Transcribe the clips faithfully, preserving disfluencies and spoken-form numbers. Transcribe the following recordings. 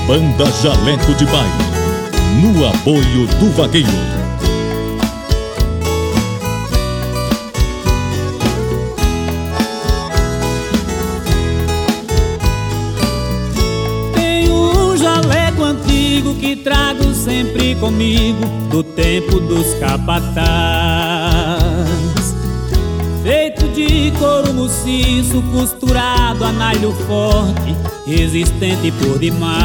Banda Jaleco de Baile, no apoio do vaqueiro. Que trago sempre comigo do tempo dos capataz, feito de couro maciço, costurado a nalho forte, resistente por demais.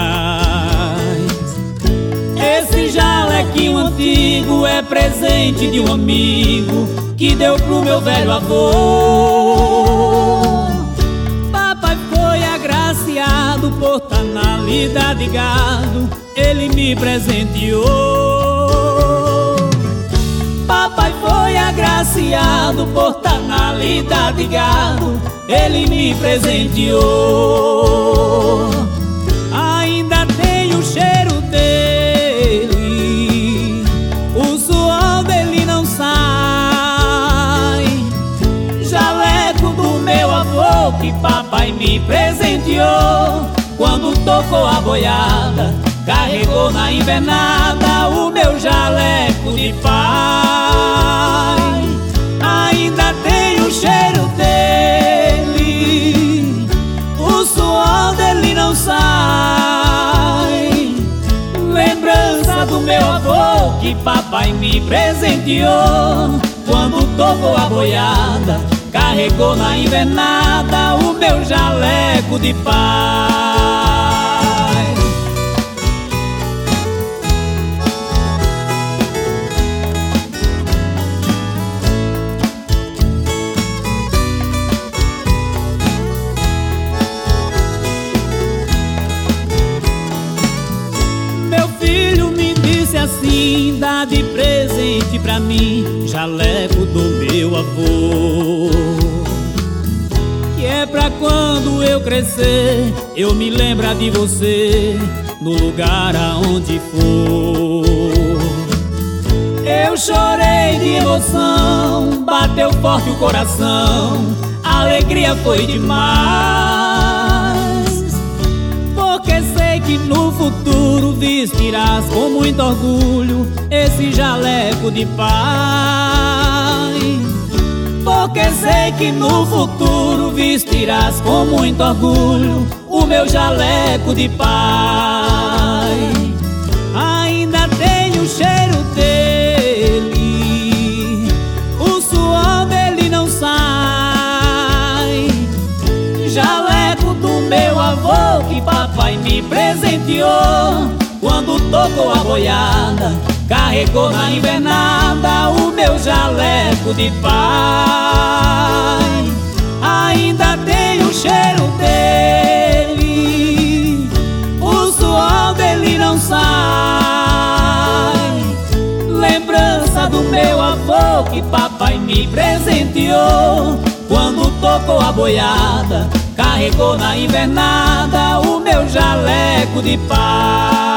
Esse jalequinho antigo é presente de um amigo que deu pro meu velho avô. Papai foi agraciado por tá na lida de gado, ele me presenteou. Papai foi agraciado por tá na lida de gado, ele me presenteou. Ainda tem o cheiro dele, o suor dele não sai. Jaleco do meu avô que papai me presenteou, quando tocou a boiada, carregou na invernada o meu jaleco de pai. Ainda tem o cheiro dele, o suor dele não sai. Lembrança do meu avô que papai me presenteou, quando tocou a boiada, carregou na invernada o meu jaleco de pai. Assim, dá de presente pra mim jaleco do meu avô, que é pra quando eu crescer eu me lembrar de você no lugar aonde for. Eu chorei de emoção, bateu forte o coração, a alegria foi demais, porque sei que no futuro vestirás com muito orgulho esse jaleco de pai. Porque sei que no futuro vestirás com muito orgulho o meu jaleco de pai. Ainda tem o cheiro dele, o suor dele não sai. Jaleco do meu avô que papai me presenteou, quando tocou a boiada, carregou na invernada o meu jaleco de pai. Ainda tem o cheiro dele, o suor dele não sai. Lembrança do meu avô que papai me presenteou, quando tocou a boiada, carregou na invernada o meu jaleco de pai.